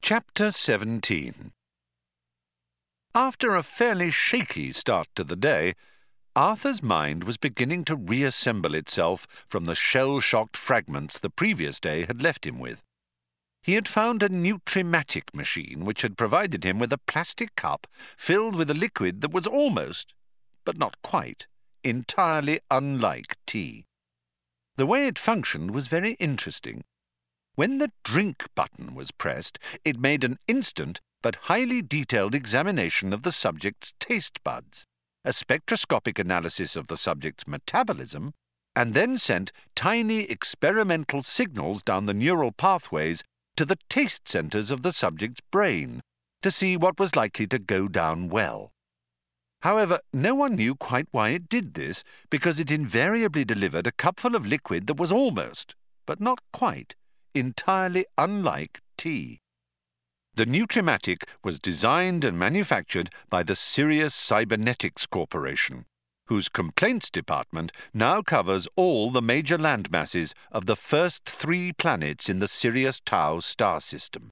Chapter 17. After a fairly shaky start to the day, Arthur's mind was beginning to reassemble itself from the shell-shocked fragments the previous day had left him with. He had found a Nutrimatic machine which had provided him with a plastic cup filled with a liquid that was almost, but not quite, entirely unlike tea. The way it functioned was very interesting. When the drink button was pressed, it made an instant but highly detailed examination of the subject's taste buds, a spectroscopic analysis of the subject's metabolism, and then sent tiny experimental signals down the neural pathways to the taste centers of the subject's brain to see what was likely to go down well. However, no one knew quite why it did this, because it invariably delivered a cupful of liquid that was almost, but not quite, entirely unlike tea. The Nutrimatic was designed and manufactured by the Sirius Cybernetics Corporation, whose complaints department now covers all the major landmasses of the first 3 planets in the Sirius Tau star system.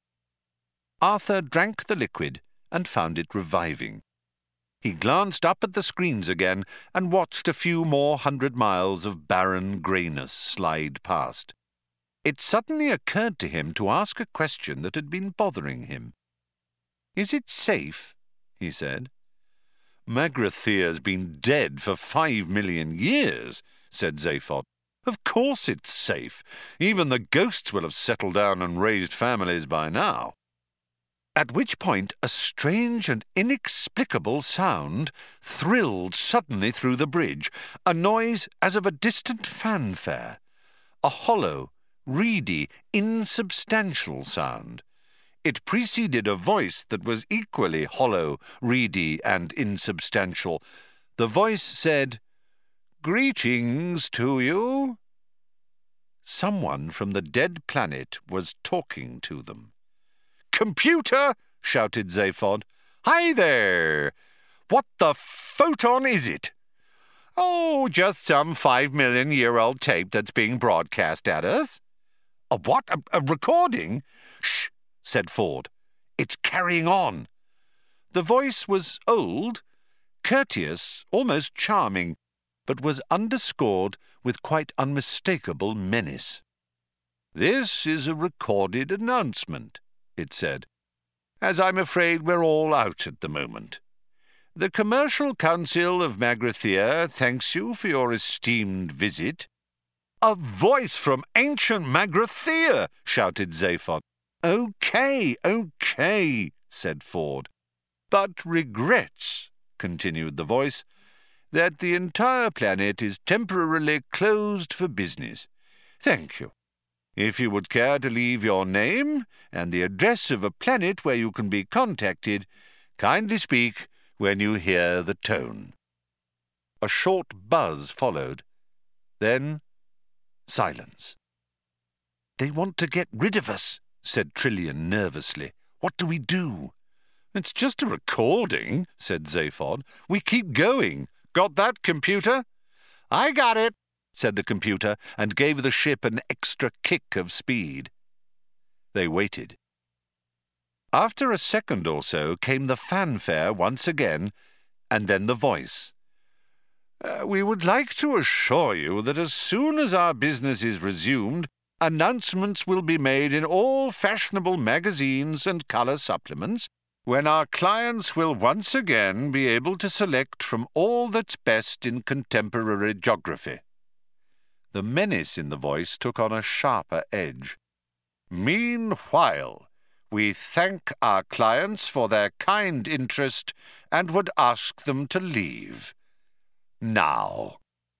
Arthur drank the liquid and found it reviving. He glanced up at the screens again and watched a few more 100 miles of barren greyness slide past. It suddenly occurred to him to ask a question that had been bothering him. "Is it safe?" he said. "Magrathea's been dead for 5 million years," said Zaphod. "Of course it's safe. Even the ghosts will have settled down and raised families by now." At which point a strange and inexplicable sound thrilled suddenly through the bridge, a noise as of a distant fanfare, a hollow, reedy, insubstantial sound. It preceded a voice that was equally hollow, reedy, and insubstantial. The voice said, "Greetings to you." Someone from the dead planet was talking to them. "Computer!" shouted Zaphod. "Hi there! What the photon is it?" "Oh, just some 5-million-year-old tape that's being broadcast at us." "A what? A recording?" "Shh!" said Ford. "It's carrying on." The voice was old, courteous, almost charming, but was underscored with quite unmistakable menace. "This is a recorded announcement," it said, "as I'm afraid we're all out at the moment. The Commercial Council of Magrathea thanks you for your esteemed visit." "A voice from ancient Magrathea!" shouted Zaphod. "Okay, said Ford. "But regrets," continued the voice, "that the entire planet is temporarily closed for business. Thank you. If you would care to leave your name and the address of a planet where you can be contacted, kindly speak when you hear the tone." A short buzz followed. Then silence. "They want to get rid of us," said Trillian nervously. "What do we do?" "It's just a recording," said Zaphod. "We keep going. Got that, computer?" "I got it," said the computer, and gave the ship an extra kick of speed. They waited. After a second or so came the fanfare once again, and then the voice. "We would like to assure you that as soon as our business is resumed, announcements will be made in all fashionable magazines and colour supplements, when our clients will once again be able to select from all that's best in contemporary geography." The menace in the voice took on a sharper edge. "Meanwhile, we thank our clients for their kind interest and would ask them to leave. Now."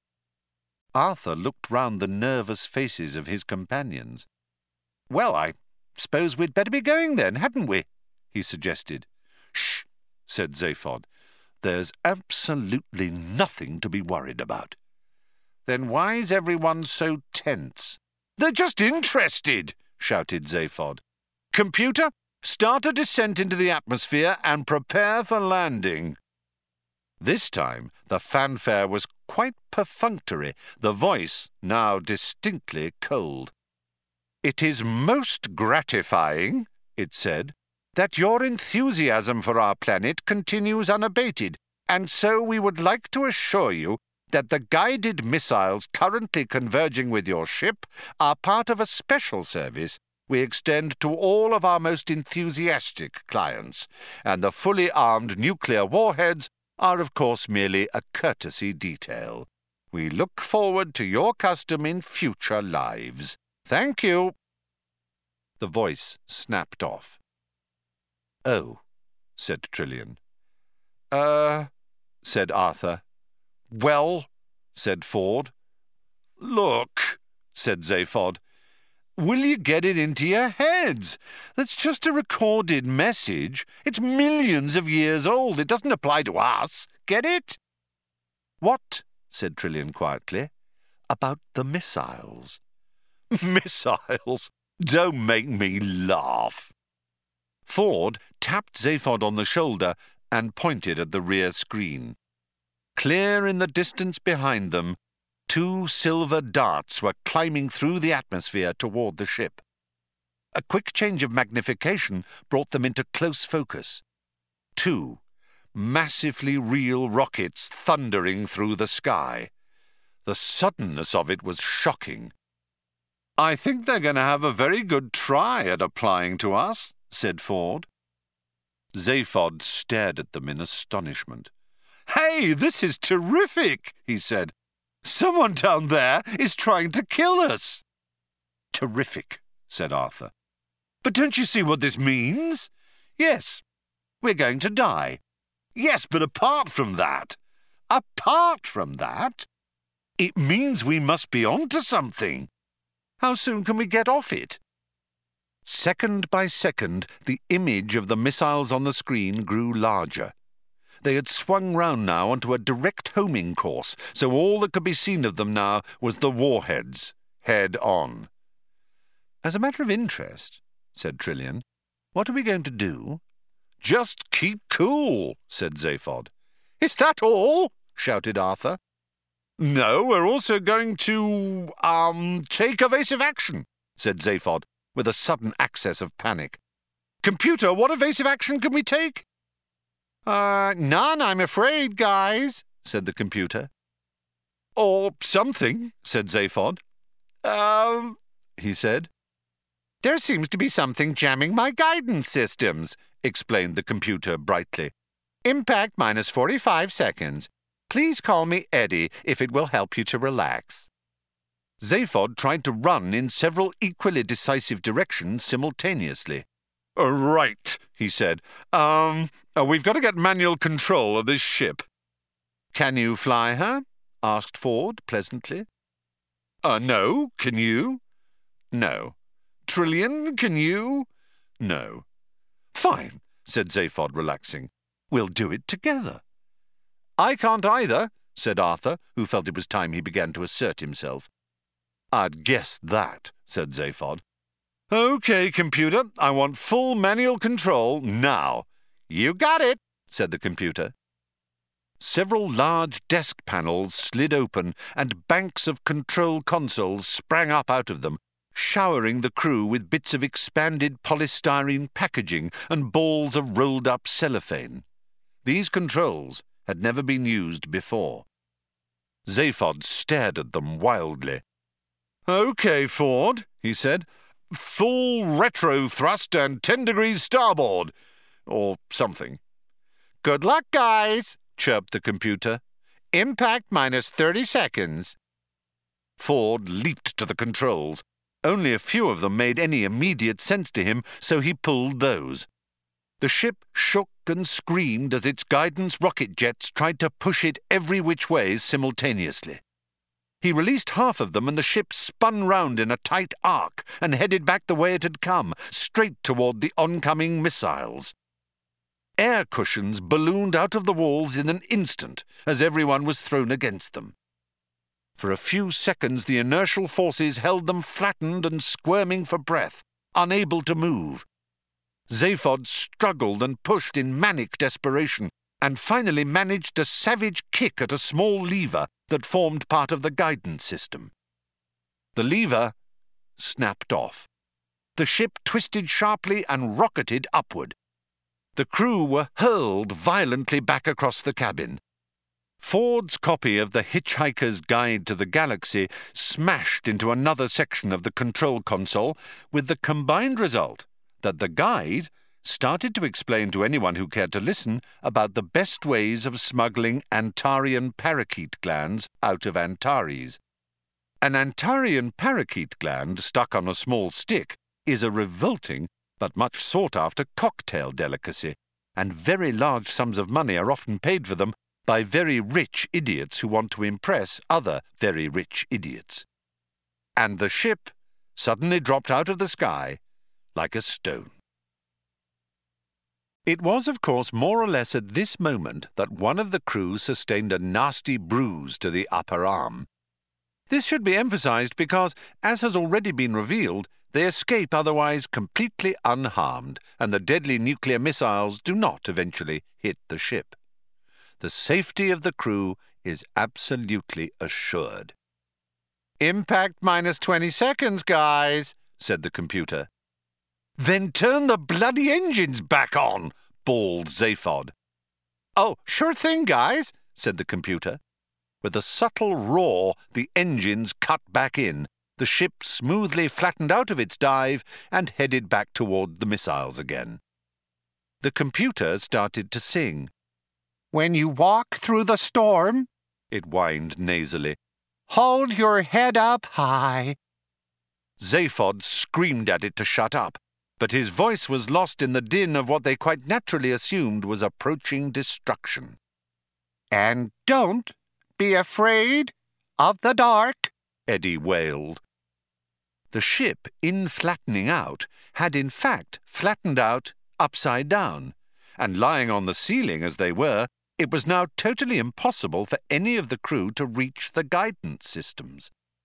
Arthur looked round the nervous faces of his companions. "Well, I suppose we'd better be going then, hadn't we?" he suggested. "Shh!" said Zaphod. "There's absolutely nothing to be worried about." "Then why's everyone so tense?" "They're just interested!" shouted Zaphod. "Computer, start a descent into the atmosphere and prepare for landing." This time the fanfare was quite perfunctory, the voice now distinctly cold. "It is most gratifying," it said, that your enthusiasm for our planet continues unabated, and so we would like to assure you that the guided missiles currently converging with your ship are part of a special service we extend to all of our most enthusiastic clients, and the fully armed nuclear warheads are of course merely a courtesy detail. We look forward to your custom in future lives. Thank you." The voice snapped off. "Oh," said Trillian. Said Arthur. "Well," said Ford. "Look," said Zaphod. "Will you get it into your heads? That's just a recorded message. It's millions of years old. It doesn't apply to us. Get it?" "What?" said Trillian quietly. "About the missiles." "Missiles? Don't make me laugh." Ford tapped Zaphod on the shoulder and pointed at the rear screen. Clear in the distance behind them, 2 silver darts were climbing through the atmosphere toward the ship. A quick change of magnification brought them into close focus. 2 massively real rockets thundering through the sky. The suddenness of it was shocking. "I think they're going to have a very good try at applying to us," said Ford. Zaphod stared at them in astonishment. "Hey, this is terrific," he said. "Someone down there is trying to kill us." "Terrific," said Arthur. "But don't you see what this means?" "Yes, we're going to die." "Yes, but apart from that..." "Apart from that? It means we must be on to something. How soon can we get off it?" Second by second, the image of the missiles on the screen grew larger. They had swung round now onto a direct homing course, so all that could be seen of them now was the warheads, head on. "As a matter of interest," said Trillian, "what are we going to do?" "Just keep cool," said Zaphod. "Is that all?" shouted Arthur. "No, we're also going to, take evasive action," said Zaphod, with a sudden access of panic. "Computer, what evasive action can we take?" "None, I'm afraid, guys," said the computer. "Or something," said Zaphod. He said. "There seems to be something jamming my guidance systems," explained the computer brightly. "Impact minus 45 seconds. Please call me Eddie if it will help you to relax." Zaphod tried to run in several equally decisive directions simultaneously. "Right," he said. We've got to get manual control of this ship." "Can you fly her?" asked Ford pleasantly. No. Can you?" "No." "Trillian, can you?" "No." "Fine," said Zaphod, relaxing. "We'll do it together." "I can't either," said Arthur, who felt it was time he began to assert himself. "I'd guessed that," said Zaphod. "OK, computer, I want full manual control now." "You got it," said the computer. Several large desk panels slid open and banks of control consoles sprang up out of them, showering the crew with bits of expanded polystyrene packaging and balls of rolled-up cellophane. These controls had never been used before. Zaphod stared at them wildly. "OK, Ford," he said. "Full retro thrust and 10 degrees starboard." Or something. "Good luck, guys," chirped the computer. "Impact minus 30 seconds." Ford leaped to the controls. Only a few of them made any immediate sense to him, so he pulled those. The ship shook and screamed as its guidance rocket jets tried to push it every which way simultaneously. He released half of them and the ship spun round in a tight arc and headed back the way it had come, straight toward the oncoming missiles. Air cushions ballooned out of the walls in an instant as everyone was thrown against them. For a few seconds the inertial forces held them flattened and squirming for breath, unable to move. Zaphod struggled and pushed in manic desperation, and finally managed a savage kick at a small lever that formed part of the guidance system. The lever snapped off. The ship twisted sharply and rocketed upward, The crew were hurled violently back across the cabin. Ford's copy of The Hitchhiker's Guide to the Galaxy smashed into another section of the control console, with the combined result that the guide started to explain to anyone who cared to listen about the best ways of smuggling Antarian parakeet glands out of Antares. An Antarian parakeet gland stuck on a small stick is a revolting but much sought-after cocktail delicacy, and very large sums of money are often paid for them by very rich idiots who want to impress other very rich idiots. And the ship suddenly dropped out of the sky like a stone. It was, of course, more or less at this moment that one of the crew sustained a nasty bruise to the upper arm. This should be emphasized because, as has already been revealed, they escape otherwise completely unharmed, and the deadly nuclear missiles do not eventually hit the ship. The safety of the crew is absolutely assured. "Impact minus 20 seconds, guys," said the computer. "Then turn the bloody engines back on," bawled Zaphod. "Oh, sure thing, guys," said the computer. With a subtle roar, the engines cut back in. The ship smoothly flattened out of its dive and headed back toward the missiles again. The computer started to sing. "When you walk through the storm," it whined nasally, "hold your head up high." Zaphod screamed at it to shut up, but his voice was lost in the din of what they quite naturally assumed was approaching destruction. "And don't be afraid of the dark," Eddie wailed. The ship, in flattening out, had in fact flattened out upside down, and lying on the ceiling as they were, it was now totally impossible for any of the crew to reach the guidance systems.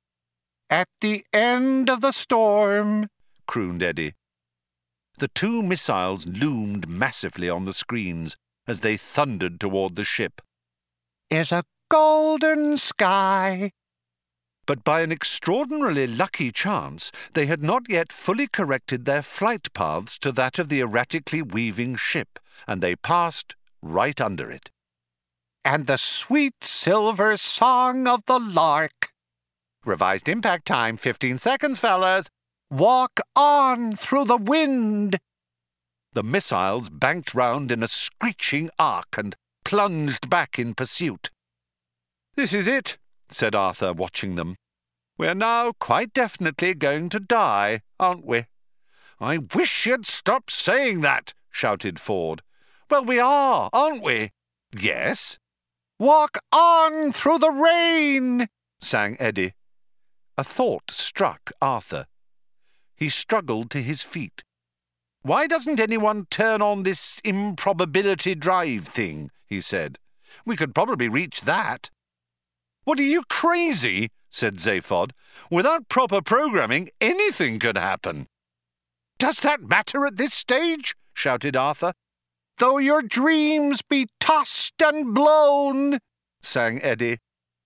"At the end of the storm," crooned Eddie. The two missiles loomed massively on the screens as they thundered toward the ship. "Is a golden sky." But by an extraordinarily lucky chance, they had not yet fully corrected their flight paths to that of the erratically weaving ship, and they passed right under it. "And the sweet silver song of the lark." "Revised impact time, 15 seconds, fellas." "Walk on through the wind." The missiles banked round in a screeching arc and plunged back in pursuit. "This is it," said Arthur, watching them. "We're now quite definitely going to die, aren't we?" "I wish you'd stop saying that," shouted Ford. "Well, we are, aren't we?" "Yes." "Walk on through the rain," sang Eddie. A thought struck Arthur. He struggled to his feet. "Why doesn't anyone turn on this improbability drive thing?" he said. "We could probably reach that." "What, are you crazy?" said Zaphod. "Without proper programming, anything could happen." "Does that matter at this stage?" shouted Arthur. "Though your dreams be tossed and blown," sang Eddie.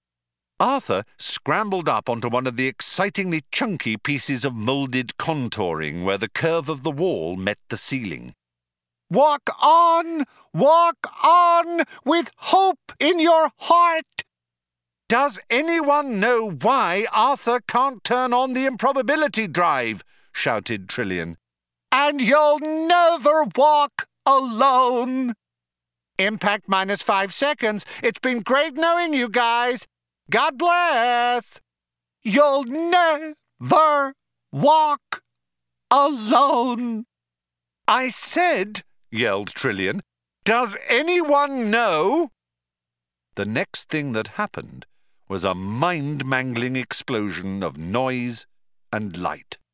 Arthur scrambled up onto one of the excitingly chunky pieces of moulded contouring where the curve of the wall met the ceiling. Walk on with hope in your heart." "Does anyone know why Arthur can't turn on the improbability drive?" shouted Trillian. "And you'll never walk alone." "Impact minus 5 seconds. It's been great knowing you guys. God bless." "You'll never walk alone." "I said," yelled Trillian, "does anyone know?" The next thing that happened was a mind-mangling explosion of noise and light.